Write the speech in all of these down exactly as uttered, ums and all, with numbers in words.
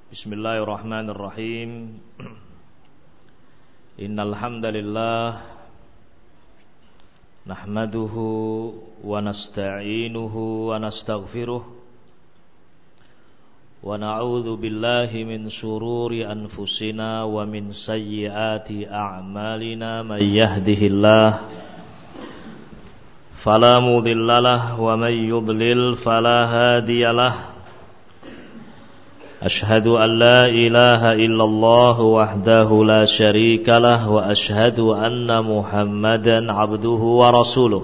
Bismillahirrahmanirrahim. Innal hamdalillah nahmaduhu wa nasta'inuhu wa nastaghfiruh wa na'udzu billahi min shururi anfusina wa min sayyiati a'malina may yahdihillah fala mudhillalah wa may yudlil fala hadiyalah. Ashhadu an la ilaha illallah wahdahu la syarika lah wa ashhadu anna Muhammadan abduhu wa rasuluh.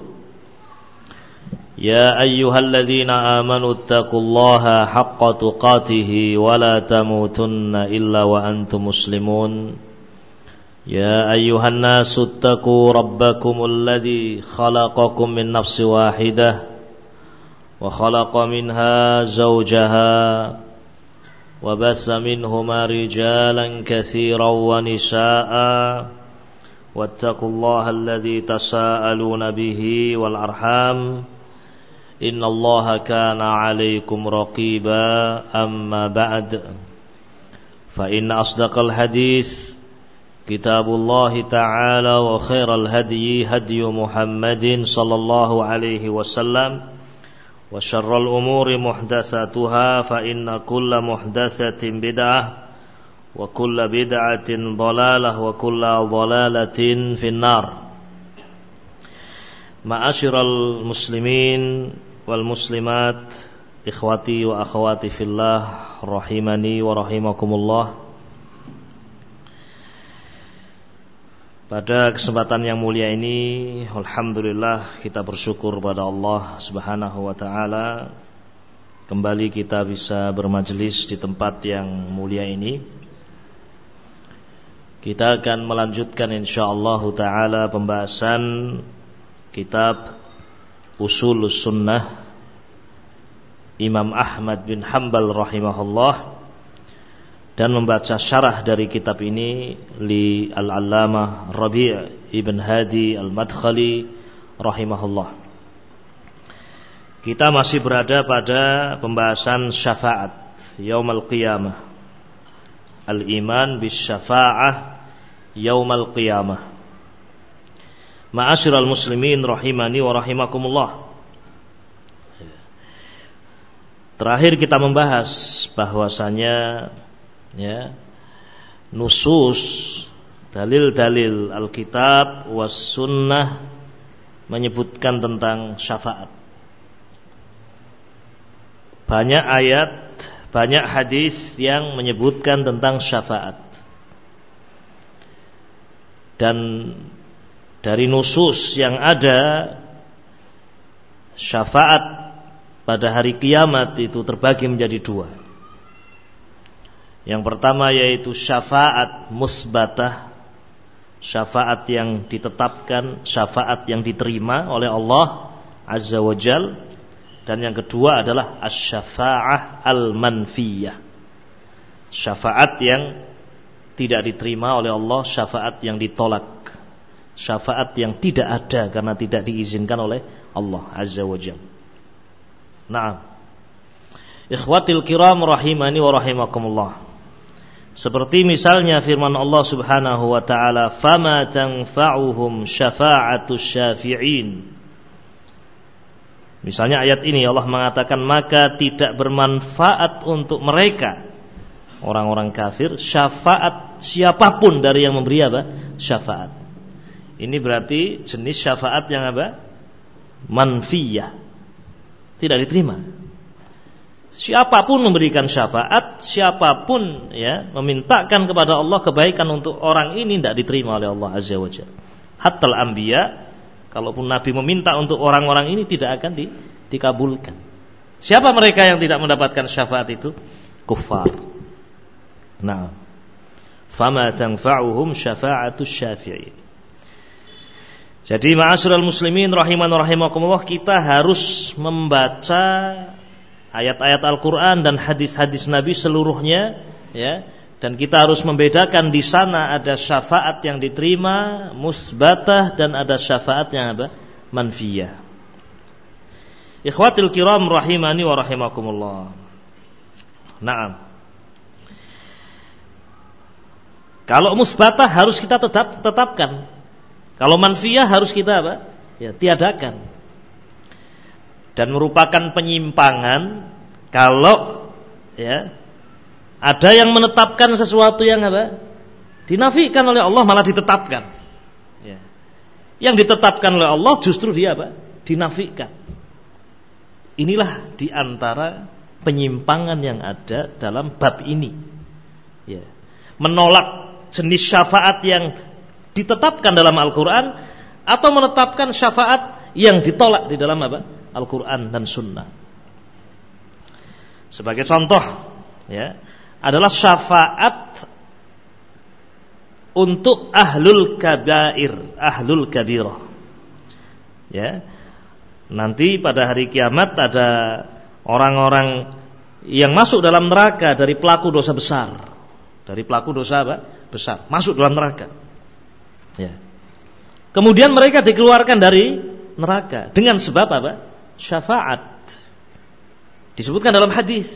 Ya ayyuhalladzina amanu taqullaha haqqa tuqatih wa la tamutunna illa wa antum muslimun. Ya ayyuhan nasu taqu rabbakumul ladzi khalaqakum min nafsin wahidah wa khalaqa minha zawjaha وبث منهما رجالا كثيرا ونساء واتقوا الله الذي تساءلون به والأرحام إن الله كان عليكم رقيبا أما بعد فإن أصدق الحديث كتاب الله تعالى وخير الهدي هدي محمد صلى الله عليه وسلم wa syarrul umuri muhdatsatuha fa inna kulla muhdatsatin bid'ah wa kulla bid'atin dhalalah wa kulla dhalalatin finnar. Ma'asyiral muslimin wal muslimat, ikhwati wa akhwati fillah, rahimani wa rahimakumullah. Pada kesempatan yang mulia ini, alhamdulillah kita bersyukur pada Allah Subhanahu wa taala, kembali kita bisa bermajelis di tempat yang mulia ini. Kita akan melanjutkan insyaallah taala pembahasan kitab Ushulus Sunnah Imam Ahmad bin Hanbal rahimahullah, dan membaca syarah dari kitab ini li Al-Allamah Rabi' Ibn Hadi Al-Madkhali rahimahullah. Kita masih berada pada pembahasan syafaat Yaumal Qiyamah, Al-Iman bis syafa'ah Yaumal Qiyamah. Ma'asyiral muslimin rahimani wa rahimakumullah. Terakhir kita membahas bahwasanya ya, nusus, dalil-dalil Alkitab was sunnah menyebutkan tentang syafaat. Banyak ayat, banyak hadis yang menyebutkan tentang syafaat. Dan dari nusus yang ada, syafaat pada hari kiamat itu terbagi menjadi dua. Yang pertama yaitu syafaat musbatah, syafaat yang ditetapkan, syafaat yang diterima oleh Allah Azza wa Jal. Dan yang kedua adalah asy-syafa'ah al-manfiyah, syafaat yang tidak diterima oleh Allah, syafaat yang ditolak, syafaat yang tidak ada karena tidak diizinkan oleh Allah Azza wa Jal. Naam, ikhwatil kiram rahimani wa rahimakumullah. Seperti misalnya firman Allah Subhanahu wa taala, "Fama tanfa'uhum syafa'atus syafi'in." Misalnya ayat ini Allah mengatakan, maka tidak bermanfaat untuk mereka orang-orang kafir syafaat siapapun dari yang memberi apa? Syafaat. Ini berarti jenis syafaat yang apa? Manfiyah. Tidak diterima. Siapapun memberikan syafaat, siapapun ya memintakan kepada Allah kebaikan untuk orang ini, tidak diterima oleh Allah Azza wa Jalla. Hatta al-anbiya, kalaupun Nabi meminta untuk orang-orang ini tidak akan di, dikabulkan. Siapa mereka yang tidak mendapatkan syafaat itu? Kuffar. Nah, fama tanfa'uhum syafa'atus syafi'in. Jadi ma'asyiral muslimin rahiman wa rahimakumullah, kita harus membaca ayat-ayat Al-Quran dan hadis-hadis Nabi seluruhnya, ya, dan kita harus membedakan di sana ada syafaat yang diterima musbatah dan ada syafaat yang apa? Manfiyah. Ikhwatul kiram rahimani wa rahimakumullah. Naam. Kalau musbatah harus kita tetap tetapkan. Kalau manfiyah harus kita apa? Ya, tiadakan. Dan merupakan penyimpangan kalau ya ada yang menetapkan sesuatu yang apa? Dinafikan oleh Allah malah ditetapkan. Ya. Yang ditetapkan oleh Allah justru dia apa? Dinafikan. Inilah diantara penyimpangan yang ada dalam bab ini. Ya. Menolak jenis syafaat yang ditetapkan dalam Al-Quran atau menetapkan syafaat yang ditolak di dalam apa? Al-Quran dan Sunnah. Sebagai contoh, ya, adalah syafaat untuk ahlul kabair, ahlul kabirah. Ya, nanti pada hari kiamat ada orang-orang yang masuk dalam neraka dari pelaku dosa besar, dari pelaku dosa apa? Besar, masuk dalam neraka. Ya. Kemudian mereka dikeluarkan dari neraka dengan sebab apa? Syafaat. Disebutkan dalam hadis.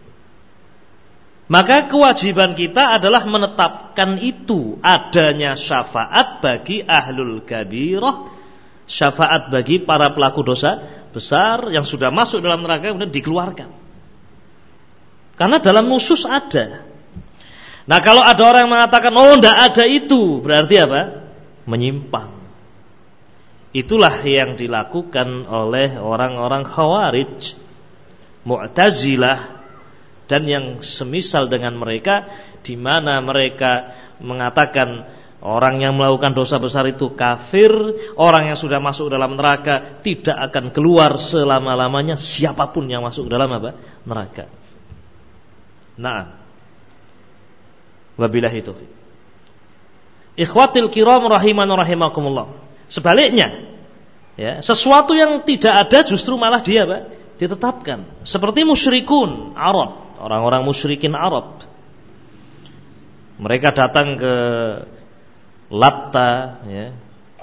Maka kewajiban kita adalah menetapkan itu, adanya syafaat bagi ahlul kabirah, syafaat bagi para pelaku dosa besar yang sudah masuk dalam neraka kemudian dikeluarkan. Karena dalam nusus ada. Nah, kalau ada orang yang mengatakan oh tidak ada itu, berarti apa? Menyimpang. Itulah yang dilakukan oleh orang-orang Khawarij, Mu'tazilah, dan yang semisal dengan mereka, di mana mereka mengatakan orang yang melakukan dosa besar itu kafir, orang yang sudah masuk dalam neraka tidak akan keluar selama-lamanya, siapapun yang masuk dalam apa? Neraka. Nah, wabillahi taufiq. Ikhwatil kiram rahiman rahimakumullah. Sebaliknya, ya, sesuatu yang tidak ada justru malah dia apa? Ditetapkan. Seperti musyrikun Arab, orang-orang musyrikin Arab. Mereka datang ke Latta, ya,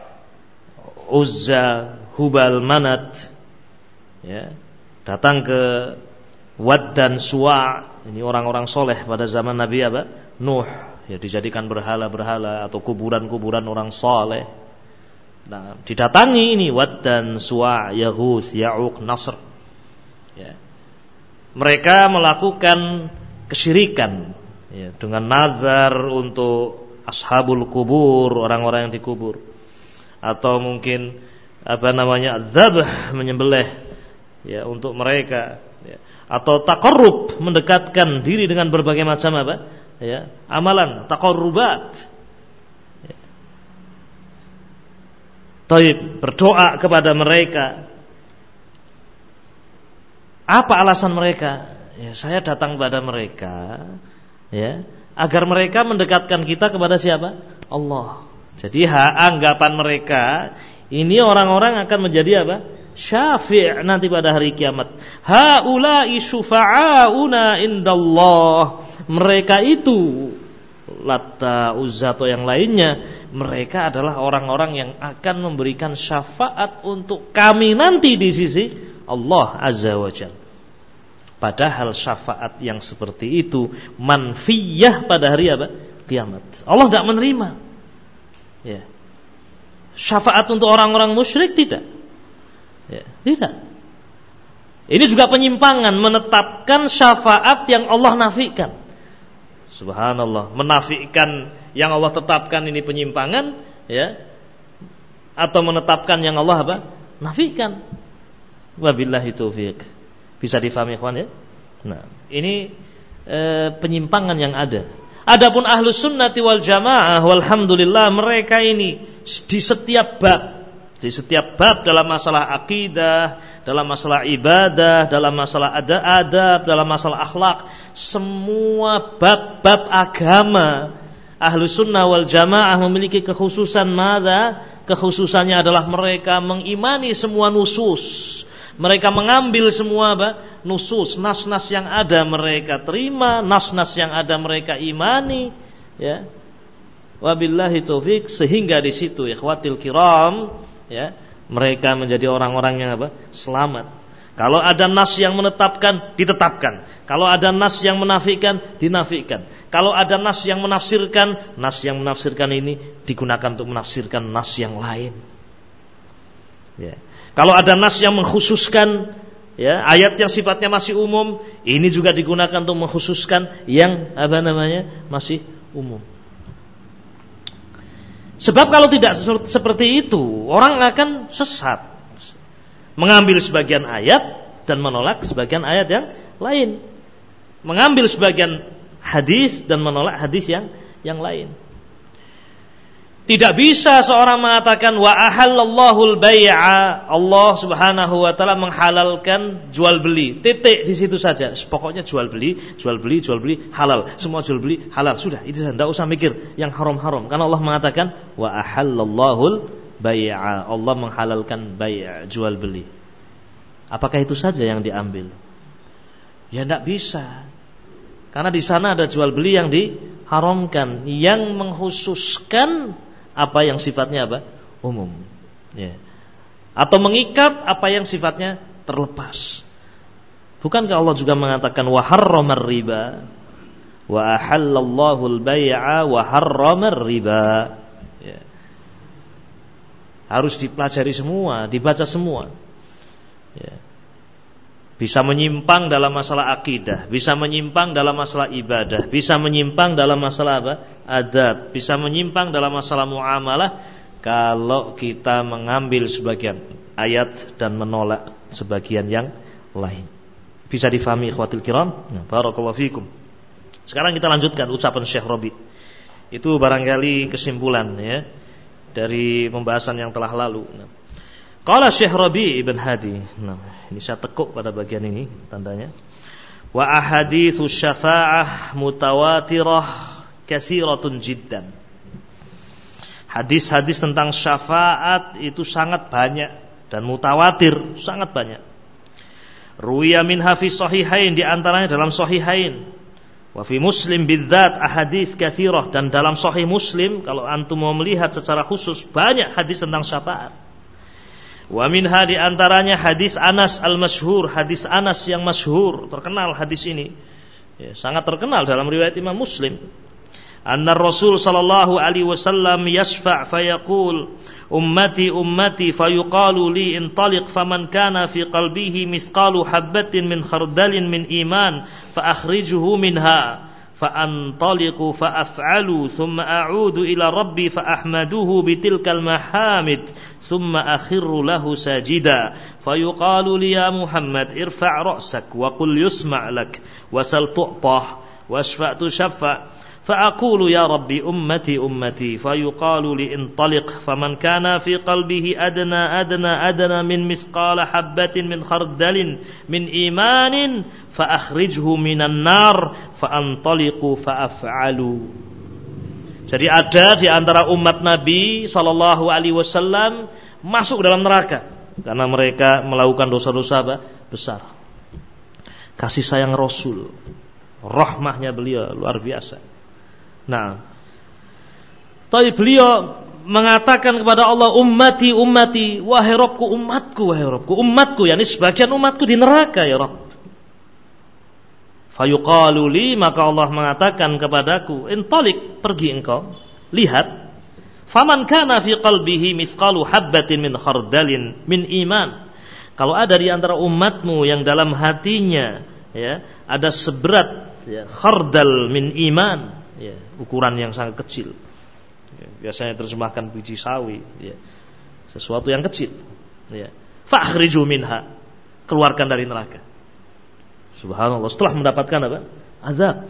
Uzza, Hubal, Manat, ya, datang ke Wad dan Suwa. Ini orang-orang soleh pada zaman Nabi apa? Nuh, ya, dijadikan berhala-berhala atau kuburan-kuburan orang soleh. Nah, didatangi ini Wad dan Suwa, Yaghus, Ya'uq, Nasr. Ya. Mereka melakukan kesyirikan, ya, dengan nazar untuk ashabul kubur, orang-orang yang dikubur, atau mungkin apa namanya dzabh, menyembelih, ya, untuk mereka, ya, atau taqarrub, mendekatkan diri dengan berbagai macam apa, ya, amalan taqarrubat. Taib, berdoa kepada mereka. Apa alasan mereka? Ya, saya datang kepada mereka, ya, agar mereka mendekatkan kita kepada siapa? Allah. Jadi ha, anggapan mereka ini orang-orang akan menjadi apa? Syafi' nanti pada hari kiamat. Haula'i syufa'auna indallah. Mereka itu Latta, Uzza atau yang lainnya, mereka adalah orang-orang yang akan memberikan syafaat untuk kami nanti di sisi Allah Azza wa Jalla. Padahal syafaat yang seperti itu manfiyah pada hari apa? Kiamat. Allah tidak menerima. Ya. Syafaat untuk orang-orang musyrik tidak. Ya, tidak. Ini juga penyimpangan, menetapkan syafaat yang Allah nafikan. Subhanallah, menafikan yang Allah tetapkan ini penyimpangan, ya, atau menetapkan yang Allah apa? Nafikan. Wabillahi taufiq. Bisa difahami ikhwan, ya? Nah, ini e, penyimpangan yang ada. Adapun ahlus sunnati wal jamaah, walhamdulillah, mereka ini di setiap bab, di setiap bab dalam masalah akidah, dalam masalah ibadah, dalam masalah adab, dalam masalah akhlak, semua bab-bab agama, ahlus sunnah wal jamaah memiliki kekhususan mada? Kekhususannya adalah mereka mengimani semua nusus. Mereka mengambil semua apa? Nusus, nas-nas yang ada mereka terima, nas-nas yang ada mereka imani, ya. Wabillahi taufik, sehingga di situ ikhwatil kiram, ya, mereka menjadi orang-orang yang apa? Selamat. Kalau ada nas yang menetapkan, ditetapkan. Kalau ada nas yang menafikan, dinafikan. Kalau ada nas yang menafsirkan, nas yang menafsirkan ini digunakan untuk menafsirkan nas yang lain. Ya. Kalau ada nas yang mengkhususkan, ya, ayat yang sifatnya masih umum, ini juga digunakan untuk mengkhususkan yang apa namanya masih umum. Sebab kalau tidak seperti itu, orang akan sesat, mengambil sebagian ayat dan menolak sebagian ayat yang lain, mengambil sebagian hadis dan menolak hadis yang yang lain. Tidak bisa seorang mengatakan wa ahallallahu al-bai'a, Allah Subhanahu wa taala menghalalkan jual beli. Titik di situ saja. Pokoknya jual beli, jual beli, jual beli halal. Semua jual beli halal. Sudah, itu saja. Tidak usah mikir yang haram-haram. Karena Allah mengatakan wa ahallallahu al-bai'a. Allah menghalalkan bai', jual beli. Apakah itu saja yang diambil? Ya tidak bisa. Karena di sana ada jual beli yang diharamkan, yang mengkhususkan apa yang sifatnya apa? Umum. Ya. Atau mengikat apa yang sifatnya terlepas. Bukankah Allah juga mengatakan wa harramar riba wa ahallallahu al-bai'a wa harramar riba. Ya. Harus dipelajari semua, dibaca semua. Ya. Bisa menyimpang dalam masalah akidah, bisa menyimpang dalam masalah ibadah, bisa menyimpang dalam masalah apa? Adab, bisa menyimpang dalam masalah muamalah kalau kita mengambil sebagian ayat dan menolak sebagian yang lain. Bisa difahami ikhwatul kiram? Nah, barakallahu fikum. Sekarang kita lanjutkan ucapan Syekh Rabi. Itu barangkali kesimpulan ya dari pembahasan yang telah lalu. Nah, qala Syekh Rabi ibn Hadi. Nah, ini saya tekuk pada bagian ini tandanya. Wa ahaditsu syafa'ah mutawatirah katsiratun jiddan. Hadis-hadis tentang syafaat itu sangat banyak dan mutawatir, sangat banyak. Ruwiya minha fi sahihain, di antaranya dalam sahihain. Wa fi Muslim bidzat ahadits katsirah, dan dalam sahih Muslim kalau antum mau melihat secara khusus banyak hadis tentang syafaat. Wa minha, di antaranya hadis Anas al-masyhur, hadis Anas yang masyhur, terkenal hadis ini. Ya, sangat terkenal dalam riwayat Imam Muslim. Anna Rasul sallallahu alaihi wasallam yashfa' fayaqul ummati ummati fayuqalu li intaliq faman kana fi qalbihi mithqalu habatin min khardalin min iman fa akhrijuhu minha fa antaliqu fa af'alu thumma a'udu ila rabbi fa ahmaduhu bitilkal mahamid thumma akhirru lahu sajida fayuqalu li ya Muhammad irfa' ra'sak wa qul yusma' lak wasal tu'tah washfa' tushaffa فأقول يا ربي أمتي أمتي فيقال لي انطلق فمن كان في قلبه أدنى أدنى أدنى من مثقال حبة من خردل من إيمان فأخرجه من النار فأنطلق فأفعل. Jadi ada di antara umat Nabi sallallahu alaihi wasallam masuk dalam neraka karena mereka melakukan dosa-dosa besar. Kasih sayang Rasul, rahmahnya beliau luar biasa. Nah, tapi beliau mengatakan kepada Allah, ummati ummati, wahai Rabbku, umatku, wahai Rabbku, umatku, yakni sebagian umatku di neraka ya Rabb. Fayuqalu li, maka Allah mengatakan kepadaku, intalik, pergi engkau, lihat, faman kana fi qalbihi mithqalu habbatin min khardalin min iman. Kalau ada di antara umatmu yang dalam hatinya ya ada seberat ya, khardal min iman, ya, ukuran yang sangat kecil. Ya, biasanya terjemahkan biji sawi, ya, sesuatu yang kecil. Ya. Fakhriju minha, keluarkan dari neraka. Subhanallah, setelah mendapatkan apa? Azab.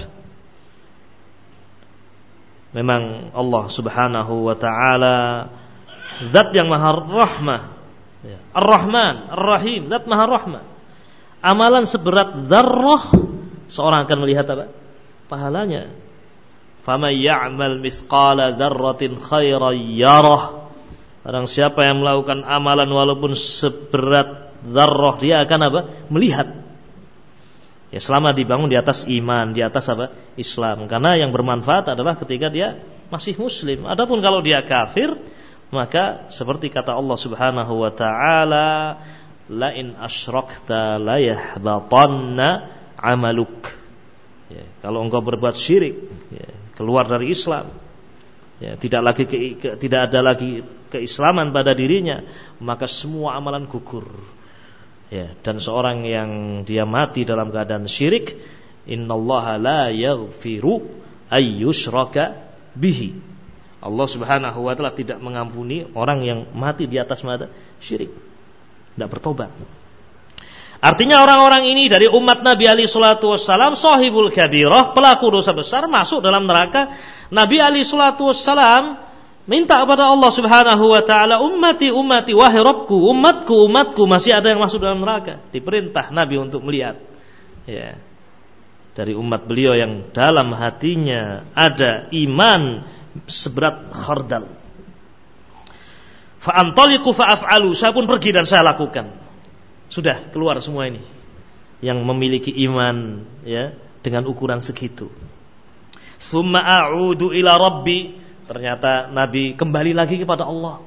Memang Allah Subhanahu wa taala zat yang maha rahmah. Ya. Ar-Rahman, Ar-Rahim, zat maha rahmah. Amalan seberat dzarrah seorang akan melihat apa? Pahalanya. Faman ya'mal misqala dzarratin khairan yarah. Barang siapa yang melakukan amalan walaupun seberat dzarrah, dia akan apa? Melihat. Ya, selama dibangun di atas iman, di atas apa? Islam. Karena yang bermanfaat adalah ketika dia masih muslim. Adapun kalau dia kafir, maka seperti kata Allah Subhanahu wa taala, la in asyrakta la yahbatanna amaluk. Ya, kalau engkau berbuat syirik, ya, keluar dari Islam, ya, tidak lagi ke, ke, tidak ada lagi keislaman pada dirinya, maka semua amalan gugur. Ya, dan seorang yang dia mati dalam keadaan syirik, innallaha la yaghfiru ayyushraka bihi. Allah Subhanahu wa taala tidak mengampuni orang yang mati di atas mata syirik, tidak bertobat. Artinya orang-orang ini dari umat Nabi alaihi salatu wassalam, sahibul kabirah, pelaku dosa besar, masuk dalam neraka. Nabi alaihi salatu wassalam minta kepada Allah Subhanahu wa taala, ummati ummati, wahai Rabbku, umatku umatku, masih ada yang masuk dalam neraka. Diperintah Nabi untuk melihat, ya, dari umat beliau yang dalam hatinya ada iman seberat khardal. Fa antaliqu fa af'alu, saya pun pergi dan saya lakukan. Sudah keluar semua ini yang memiliki iman, ya, dengan ukuran segitu. Tsumma a'udu ila rabbi, ternyata Nabi kembali lagi kepada Allah.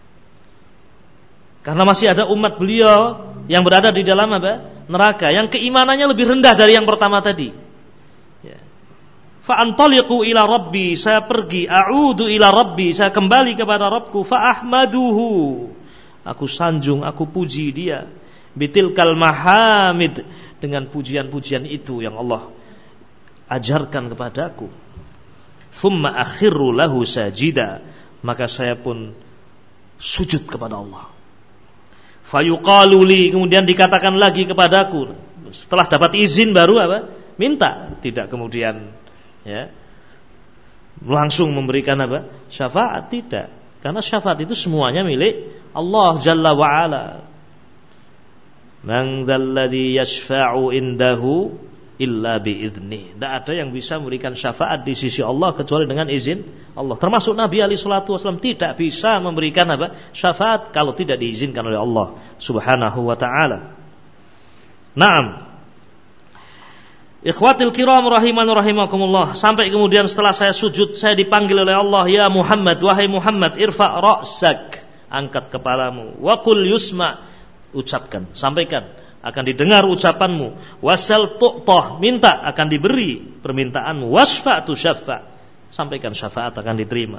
Karena masih ada umat beliau yang berada di dalam apa? Neraka, yang keimanannya lebih rendah dari yang pertama tadi. Ya. Fa antaliqu ila rabbi, saya pergi, a'udu ila rabbi, saya kembali kepada Rabbku, fa ahmaduhu, aku sanjung, aku puji dia. Bitilkal mahamid, dengan pujian-pujian itu yang Allah ajarkan kepadaku. Tsumma akhiru lahu sajida, maka saya pun sujud kepada Allah. Fayuqalu li, kemudian dikatakan lagi kepadaku, setelah dapat izin baru apa? Minta, tidak kemudian, ya, langsung memberikan apa? Syafaat, tidak. Karena syafaat itu semuanya milik Allah Jalla wa Ala. Man dzalladzi yashfa'u indahu illa biidznih. Tidak ada yang bisa memberikan syafaat di sisi Allah kecuali dengan izin Allah. Termasuk Nabi alaihi salatu wasallam tidak bisa memberikan apa? Syafaat kalau tidak diizinkan oleh Allah Subhanahu wa taala. Naam. Ikhwatil kiram rahiman rahimakumullah, sampai kemudian setelah saya sujud, saya dipanggil oleh Allah, ya Muhammad, wahai Muhammad, irfa' ra'sak, angkat kepalamu, wa qul yusma', ucapkan, sampaikan, akan didengar ucapanmu. Wasal tu'tah, minta, akan diberi permintaanmu. Wasfa'tu syaffa', sampaikan syafaat, akan diterima.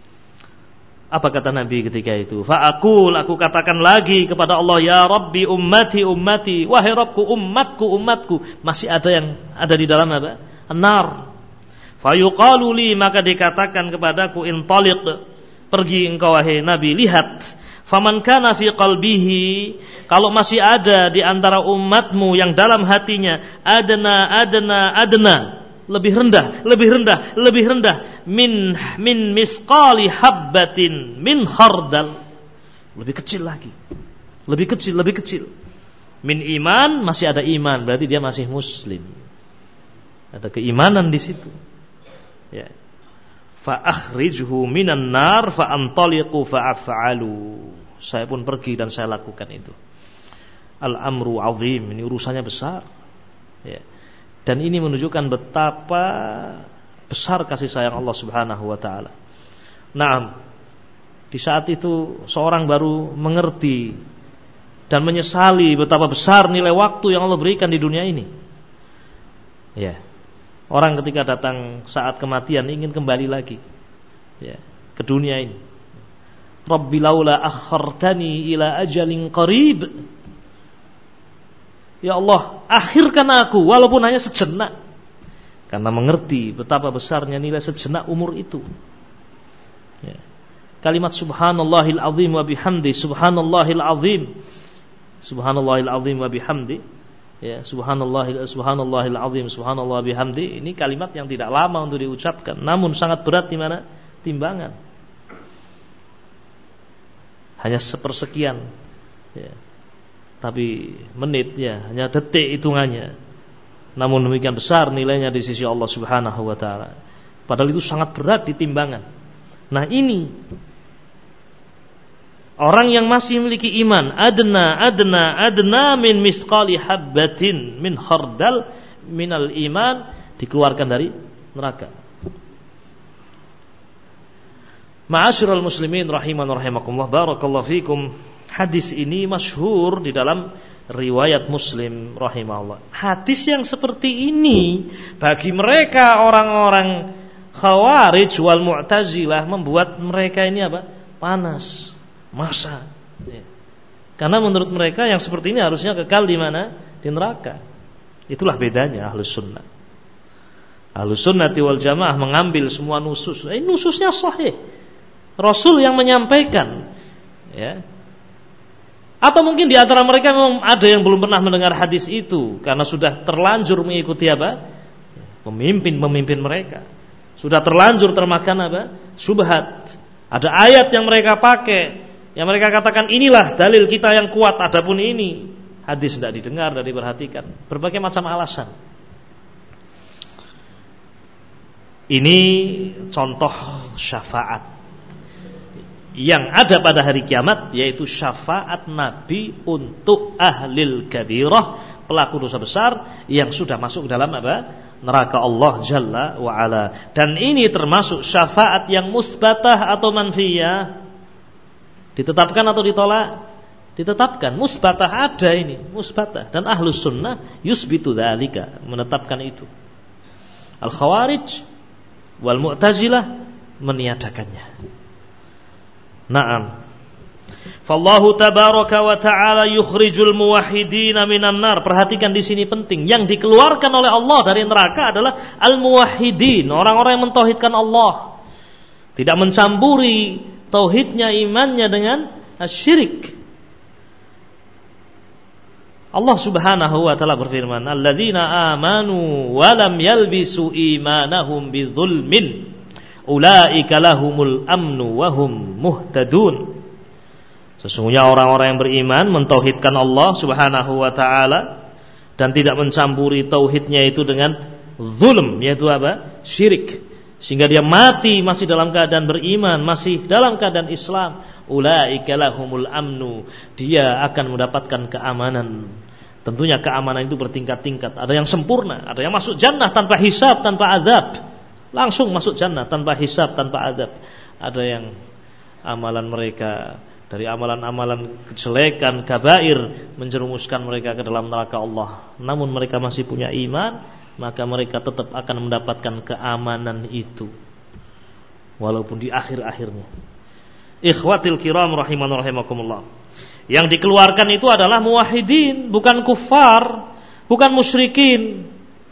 Apa kata Nabi ketika itu? Fa'akul, aku katakan lagi kepada Allah, ya Rabbi ummati ummati, wahai Rabbku umatku umatku, masih ada yang ada di dalam apa? An-nar. Fayuqalu li, maka dikatakan kepadaku, intaliq, pergi engkau wahai Nabi, lihat. Faman kana fi qalbihi, kalau masih ada di antara umatmu yang dalam hatinya adna adna adna, lebih rendah, lebih rendah, lebih rendah min min misqali habbatin min khardal, lebih kecil lagi. Lebih kecil, lebih kecil. Min iman, masih ada iman, berarti dia masih muslim. Ada keimanan di situ. Ya. Fa akhrijhu minan nar fa antaliqu fa af'alu. Saya pun pergi dan saya lakukan itu. Al-amru azim, ini urusannya besar. Ya. Dan ini menunjukkan betapa besar kasih sayang Allah Subhanahu wa taala. Naam. Di saat itu seorang baru mengerti dan menyesali betapa besar nilai waktu yang Allah berikan di dunia ini. Ya. Orang ketika datang saat kematian ingin kembali lagi, ya, ke dunia ini. Rabbi laula akhartani ila ajalin qarib. Ya Allah, akhirkan aku walaupun hanya sejenak. Karena mengerti betapa besarnya nilai sejenak umur itu. Ya. Kalimat subhanallahil azim wa bihamdi, subhanallahil azim, subhanallahil azim wa bihamdi. Ya, subhanallah subhanallahil azim, subhanallah bihamdi, ini kalimat yang tidak lama untuk diucapkan, namun sangat berat di mana? Timbangan. Hanya sepersekian, ya. Tapi menit, ya, hanya detik hitungannya. Namun demikian besar nilainya di sisi Allah Subhanahu wa taala. Padahal itu sangat berat di timbangan. Nah, ini orang yang masih memiliki iman, adna adna adna min misqali habbatin min khardal minal iman, dikeluarkan dari neraka. Ma'asyiral muslimin rahiman rahimakumullah, barakallahu fikum. hadis ini masyhur di dalam riwayat Muslim rahimahullah. Hadis yang seperti ini bagi mereka orang-orang Khawarij wal Mu'tazilah membuat mereka ini apa? Panas, masa. Ya. Karena menurut mereka yang seperti ini harusnya kekal di mana? Di neraka. Itulah bedanya Ahlus Sunnah. Ahlus Sunnati wal Jamaah mengambil semua nusus. Eh, nususnya sahih. Rasul yang menyampaikan. Ya. Atau mungkin di antara mereka memang ada yang belum pernah mendengar hadis itu karena sudah terlanjur mengikuti apa? Pemimpin-pemimpin mereka. Sudah terlanjur termakan apa? Subhat. Ada ayat yang mereka pakai, yang mereka katakan inilah dalil kita yang kuat, adapun ini hadis tidak didengar, tidak diperhatikan. Berbagai macam alasan. Ini contoh syafaat yang ada pada hari kiamat, yaitu syafaat Nabi untuk ahlil kabirah, pelaku dosa besar yang sudah masuk ke dalam apa? Neraka Allah Jalla wa Ala. Dan ini termasuk syafaat yang musbatah atau manfiyah. Ditetapkan atau ditolak? Ditetapkan. Musbatah ada ini, musbatah. Dan Ahlus Sunnah yusbitu dzalika, menetapkan itu. Al-Khawarij wal Mu'tazilah meniadakannya. Naam. Fallahu tabaraka wa ta'ala yukhrijul muwahhidina minan nar. Perhatikan di sini penting. Yang dikeluarkan oleh Allah dari neraka adalah al-muwahhidin, orang-orang yang mentauhidkan Allah. Tidak mencampuri tauhidnya, imannya dengan syirik. Allah Subhanahu wa ta'ala berfirman, "Alladzina amanu wa lam yalbisu imanahum bidzulmin, ulaika lahumul amnu wa hum muhtadun." Sesungguhnya orang-orang yang beriman mentauhidkan Allah Subhanahu wa ta'ala dan tidak mencampuri tauhidnya itu dengan zulm, yaitu apa? Syirik. Sehingga dia mati masih dalam keadaan beriman, masih dalam keadaan Islam. Ulaika lahumul amnu. Dia akan mendapatkan keamanan. Tentunya keamanan itu bertingkat-tingkat. Ada yang sempurna, ada yang masuk jannah tanpa hisab, tanpa azab. Langsung masuk jannah tanpa hisab, tanpa azab. Ada yang amalan mereka dari amalan-amalan kejelekan, kabair, menjerumuskan mereka ke dalam neraka Allah. Namun mereka masih punya iman, maka mereka tetap akan mendapatkan keamanan itu, walaupun di akhir-akhirnya. Ikhwatil kiram rahiman rahimakumullah. Yang dikeluarkan itu adalah muwahhidin, bukan kufar, bukan musyrikin.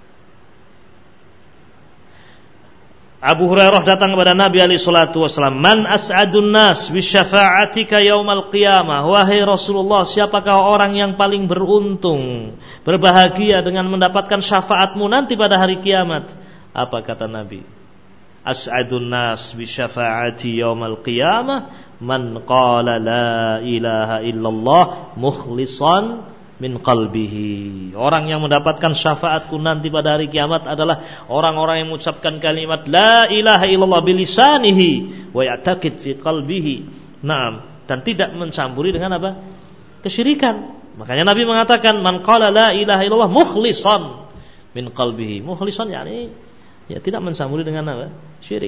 Abu Hurairah datang kepada Nabi alaihi salatu wasallam, "Man as'adun nas bi syafa'atika yaumal qiyamah?" Wahai Rasulullah, siapakah orang yang paling beruntung, berbahagia dengan mendapatkan syafaatmu nanti pada hari kiamat? Apa kata Nabi? As'adun nas bi syafa'ati yaumal qiyamah man qala la ilaha illallah mukhlishan min qalbihi. Orang yang mendapatkan syafaatku nanti pada hari kiamat adalah orang-orang yang mengucapkan kalimat la ilaha illallah bilisanihi wa ya'taqid fi qalbihi. Naam, dan tidak mencampuri dengan apa? Kesyirikan. Makanya Nabi mengatakan man qala la ilaha illallah mukhlishan min qalbihi. Mukhlishan yakni ya tidak mencampuri dengan apa? Syirik.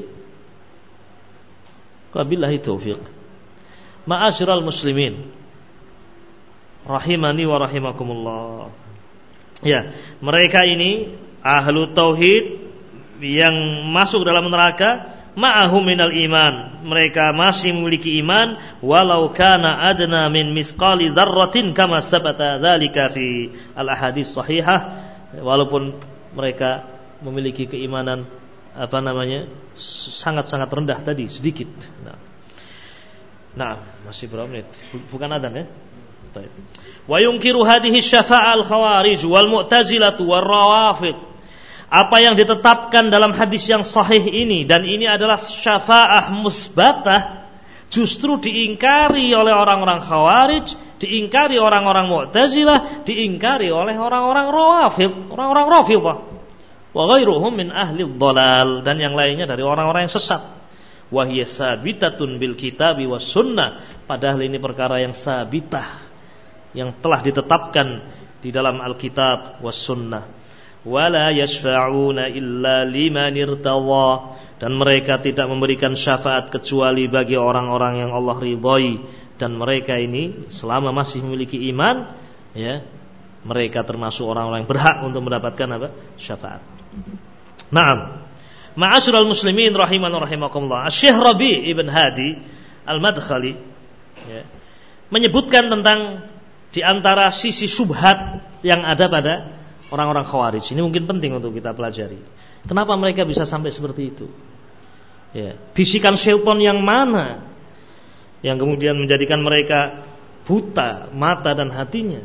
Wabillahi taufiq. Ma'asyiral muslimin, rahimani wa rahimakumullah. Ya, mereka ini ahlu tauhid yang masuk dalam neraka, ma'ahum minal iman. Mereka masih memiliki iman walau kana adna min misqali dzarratin kama sabata dzalika fi al-ahadits sahihah. Walaupun mereka memiliki keimanan apa namanya? sangat-sangat rendah tadi, sedikit. Nah, nah masih berapa menit? Bukan adzan ya? Wa yunkiru hadhihi syafa'ah al-khawarij wal mu'tazilah wal rawafid. Apa yang ditetapkan dalam hadis yang sahih ini, dan ini adalah syafa'ah musbatah, justru diingkari oleh orang-orang khawarij, diingkari orang-orang mu'tazilah, diingkari oleh orang-orang rawafid, orang-orang rafidah, wa ghairuhum min ahli dhalal, dan yang lainnya dari orang-orang yang sesat. Wa hiya sabitatun bil kitabi was sunnah. Padahal ini perkara yang sabitah, yang telah ditetapkan di dalam Alkitab was sunnah. Wala yashfa'una illa liman irtadha, dan mereka tidak memberikan syafaat kecuali bagi orang-orang yang Allah ridhai. dan mereka ini selama masih memiliki iman, ya, mereka termasuk orang-orang yang berhak untuk mendapatkan apa? Syafaat. Naam. Ma'asyiral muslimin rahiman wa rahimakumullah. Syekh Rabi' Ibn Hadi Al-Madkhali, ya, menyebutkan tentang di antara sisi syubhat yang ada pada orang-orang Khawarij. Ini mungkin penting untuk kita pelajari. Kenapa mereka bisa sampai seperti itu? Ya, bisikan syaitan yang mana yang kemudian menjadikan mereka buta mata dan hatinya?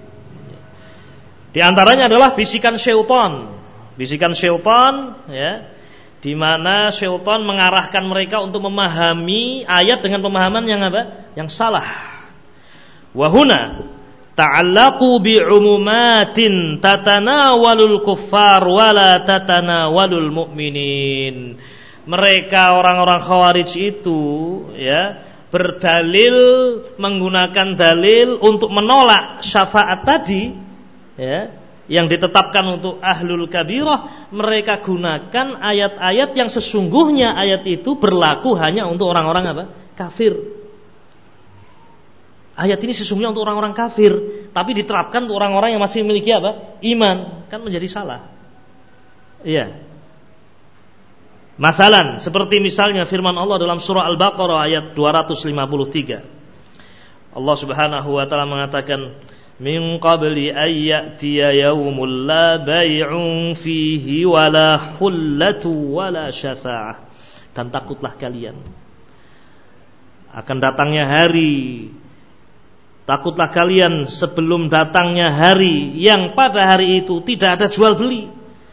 Di antaranya adalah bisikan syaitan. Bisikan syaitan, ya, di mana syaitan mengarahkan mereka untuk memahami ayat dengan pemahaman yang apa? Yang salah. Wa huna ta'allaqu bi'umumatin tatanawalul kuffar wala tatanawalul mu'minin. Mereka orang-orang Khawarij itu, ya, berdalil, menggunakan dalil untuk menolak syafaat tadi, ya, yang ditetapkan untuk ahlul kabirah. Mereka gunakan ayat-ayat yang sesungguhnya ayat itu berlaku hanya untuk orang-orang apa? Kafir. Ayat ini sesungguhnya untuk orang-orang kafir, tapi diterapkan untuk orang-orang yang masih memiliki apa? Iman. Kan menjadi salah. Iya. Masalan, seperti misalnya firman Allah dalam surah Al-Baqarah ayat dua ratus lima puluh tiga. Allah Subhanahu wa taala mengatakan, min qabli ayyatiya yaumul la bay'un fihi wala khullatu wala syafa'ah. Dan takutlah kalian akan datangnya hari, takutlah kalian sebelum datangnya hari yang pada hari itu tidak ada jual beli,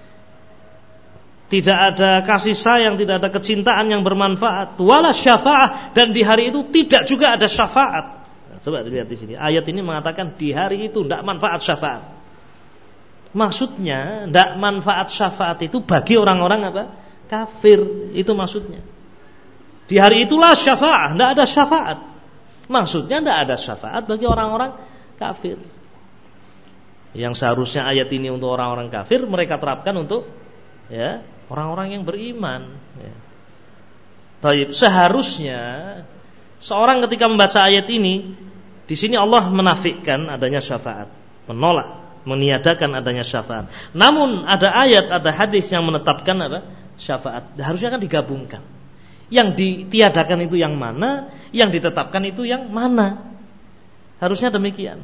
tidak ada kasih sayang, tidak ada kecintaan yang bermanfaat, wala syafa'ah, dan di hari itu tidak juga ada syafaat. Coba lihat di sini. Ayat ini mengatakan di hari itu tidak manfaat syafaat. Maksudnya tidak manfaat syafaat itu bagi orang-orang apa? Kafir. Itu maksudnya. Di hari itulah syafaat, tidak ada syafaat. Maksudnya tidak ada syafaat bagi orang-orang kafir. Yang seharusnya ayat ini untuk orang-orang kafir, mereka terapkan untuk, ya, orang-orang yang beriman. Ya. Taib. Seharusnya seorang ketika membaca ayat ini, di sini Allah menafikan adanya syafaat, menolak, meniadakan adanya syafaat. Namun ada ayat, ada hadis yang menetapkan ada syafaat. Harusnya kan digabungkan. Yang ditiadakan itu yang mana, yang ditetapkan itu yang mana. Harusnya demikian.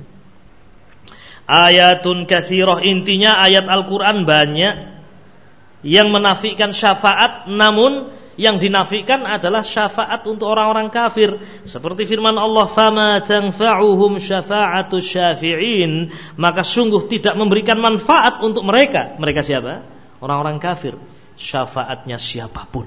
Ayatun katsirah, intinya ayat Al-Qur'an banyak yang menafikan syafaat, namun yang dinafikan adalah syafaat untuk orang-orang kafir. Seperti firman Allah, fama tanfa'uhum syafa'atu syafi'in, maka sungguh tidak memberikan manfaat untuk mereka. Mereka siapa? Orang-orang kafir. Syafaatnya siapapun.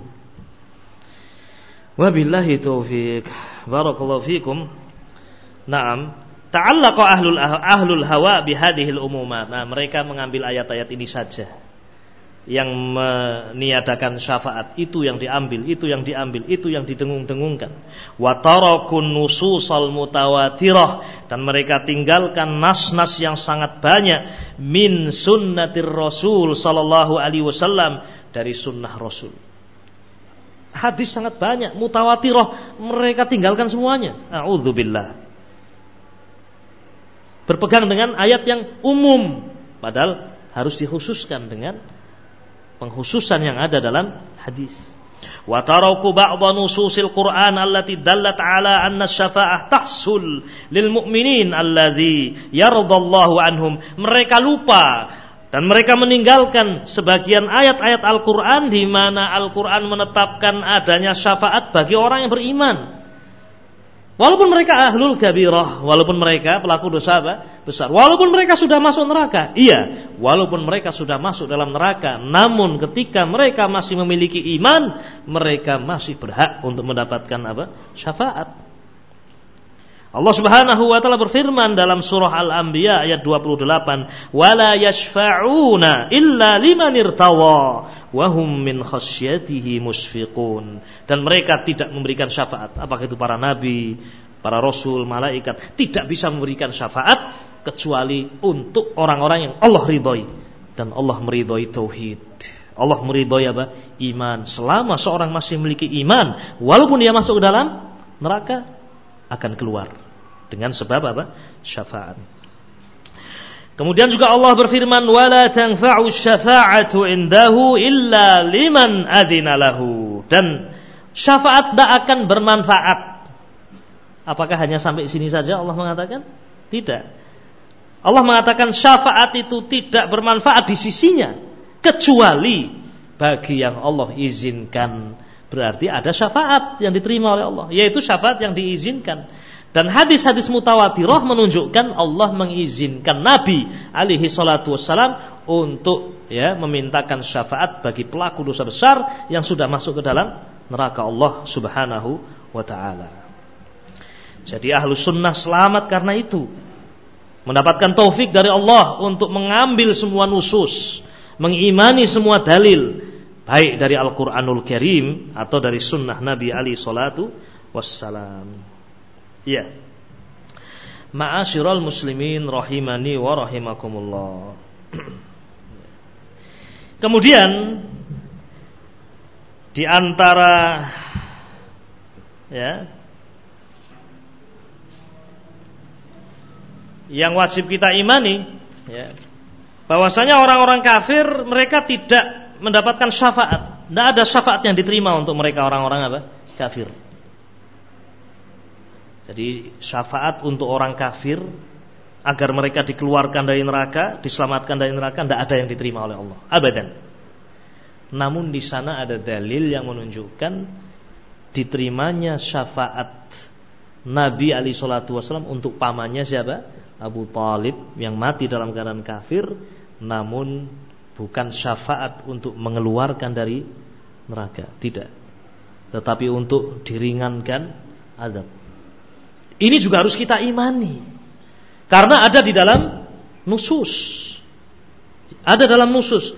Wabillahi taufiq. Barakallahu fikum. Naam. Ta'allaqa ahlul ahlul hawa bihadhil umumat. Nah, mereka mengambil ayat-ayat ini saja yang meniadakan syafaat, itu yang diambil, itu yang diambil, itu yang didengung-dengungkan. Wa tarakun nususal mutawatirah, dan mereka tinggalkan nas-nas yang sangat banyak min sunnatir Rasul sallallahu alaihi wasallam, dari sunnah Rasul. Hadis sangat banyak mutawatirah, mereka tinggalkan semuanya. A'udzubillah. Berpegang dengan ayat yang umum, padahal harus dikhususkan dengan pengkhususan yang ada dalam hadis. Wa taraku ba'dha nususil Qur'an allati dallat 'ala anna syafa'ah tahsul lil mu'minin alladzi yardallahu anhum. Mereka lupa dan mereka meninggalkan sebagian ayat-ayat Al-Qur'an di mana Al-Qur'an menetapkan adanya syafaat bagi orang yang beriman. Walaupun mereka ahlul kabirah, walaupun mereka pelaku dosa besar, walaupun mereka sudah masuk neraka, iya, walaupun mereka sudah masuk dalam neraka, namun ketika mereka masih memiliki iman, mereka masih berhak untuk mendapatkan apa? Syafaat. Allah Subhanahu wa taala berfirman dalam surah Al-Anbiya ayat dua puluh delapan, "Wala yashfa'una illa liman irtawa wa hum min khasyatihi musfiqun." Dan mereka tidak memberikan syafaat, apakah itu para nabi, para rasul, malaikat, tidak bisa memberikan syafaat kecuali untuk orang-orang yang Allah ridhoi, dan Allah meridhoi tauhid. Allah meridhoi apa? Iman. Selama seorang masih memiliki iman, walaupun dia masuk ke dalam neraka, akan keluar dengan sebab apa? Syafaat. Kemudian juga Allah berfirman, wala tanfa'u syafa'atu indahu illa liman adzina lahu. Dan syafaat tidak akan bermanfaat. Apakah hanya sampai sini saja Allah mengatakan? Tidak. Allah mengatakan syafaat itu tidak bermanfaat di sisinya kecuali bagi yang Allah izinkan. Berarti ada syafaat yang diterima oleh Allah, yaitu syafaat yang diizinkan. Dan hadis-hadis mutawatirah menunjukkan Allah mengizinkan Nabi alaihi salatu wassalam untuk ya memintakan syafaat bagi pelaku dosa besar yang sudah masuk ke dalam neraka Allah Subhanahu wa taala. Jadi ahlus sunnah selamat karena itu, mendapatkan taufik dari Allah untuk mengambil semua nusus, mengimani semua dalil, baik dari Al-Qur'anul Karim atau dari sunnah Nabi alaihi salatu wassalam. Ya. Ma'asyiral muslimin rahimani wa rahimakumullah. Kemudian di antara ya yang wajib kita imani ya, bahwasanya orang-orang kafir mereka tidak mendapatkan syafaat. Tidak ada syafaat yang diterima untuk mereka orang-orang apa? Kafir. Jadi syafaat untuk orang kafir agar mereka dikeluarkan dari neraka, diselamatkan dari neraka, tidak ada yang diterima oleh Allah, abadan. Namun di sana ada dalil yang menunjukkan diterimanya syafaat Nabi alaihi salatu wasallam untuk pamannya siapa? Abu Thalib yang mati dalam keadaan kafir, namun bukan syafaat untuk mengeluarkan dari neraka, tidak. Tetapi untuk diringankan azab. Ini juga harus kita imani, karena ada di dalam nusus. Ada dalam nusus.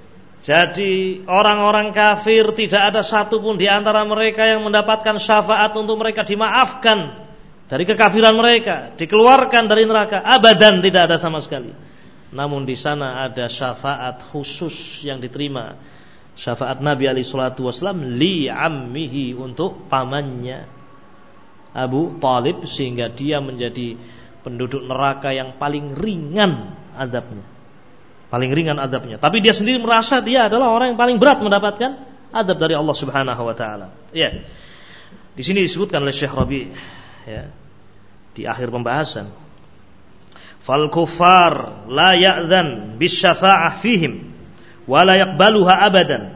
Jadi orang-orang kafir tidak ada satupun di antara mereka yang mendapatkan syafaat untuk mereka dimaafkan dari kekafiran mereka, dikeluarkan dari neraka. Abadan, tidak ada sama sekali. Namun di sana ada syafaat khusus yang diterima. Syafaat Nabi alaihi salatu wasallam li ammihi, untuk pamannya Abu Thalib, sehingga dia menjadi penduduk neraka yang paling ringan azabnya. Paling ringan azabnya. Tapi dia sendiri merasa dia adalah orang yang paling berat mendapatkan azab dari Allah Subhanahu wa taala. Ya. Di sini disebutkan oleh Syekh Rabi' ya, di akhir pembahasan. Fal kuffar la ya'dzan bisyafa'ah fihim wa la yaqbaluha abadan.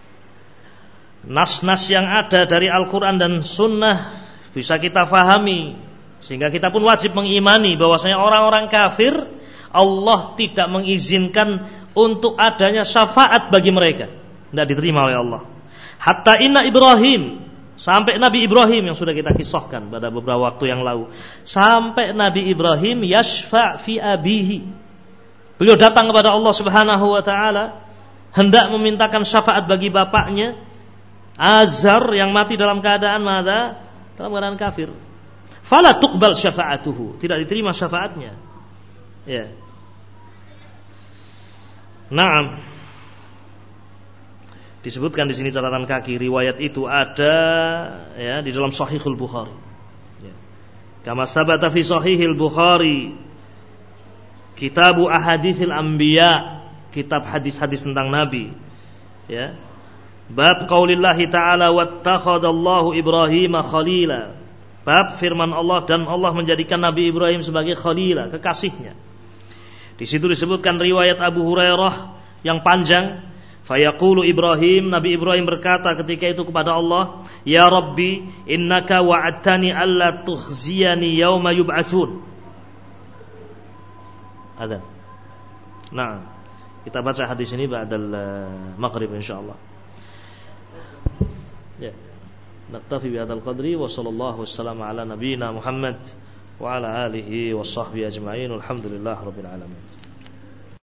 Nas-nas yang ada dari Al-Qur'an dan Sunnah bisa kita fahami, sehingga kita pun wajib mengimani bahwasanya orang-orang kafir Allah tidak mengizinkan untuk adanya syafaat bagi mereka, tidak diterima oleh Allah. Hatta inna Ibrahim, sampai Nabi Ibrahim yang sudah kita kisahkan pada beberapa waktu yang lalu, sampai Nabi Ibrahim yashfa' fi abihi, beliau datang kepada Allah Subhanahu wa taala hendak memintakan syafaat bagi bapaknya Azar yang mati dalam keadaan mana? Dalam keadaan kafir. Fala tuqbal syafa'atuhu, tidak diterima syafaatnya. Ya. Naam. Disebutkan di sini catatan kaki, riwayat itu ada ya di dalam Sahihul Bukhari. Ya. Kama sabata fi Sahihil Bukhari, Kitabu Ahaditsil Anbiya, kitab hadis-hadis tentang Nabi. Ya. Bab qaulillahi ta'ala wattakhadallahu Ibrahima khalila. Bab firman Allah, dan Allah menjadikan Nabi Ibrahim sebagai khalila, kekasihnya. Di situ disebutkan riwayat Abu Hurairah yang panjang. Fayaqulu Ibrahim, Nabi Ibrahim berkata ketika itu kepada Allah, ya Rabbi, innaka wa'adtani alla tukhziyani yauma yub'atsun. Ada. Nah, kita baca hadis ini ba'dal maghrib insyaallah. Ya. Naktafi bihadzal qadri wa sallallahu wasallam ala nabiyyina Muhammad wa ala alihi wa sahbihi ajma'in. Alhamdulillah rabbil alamin.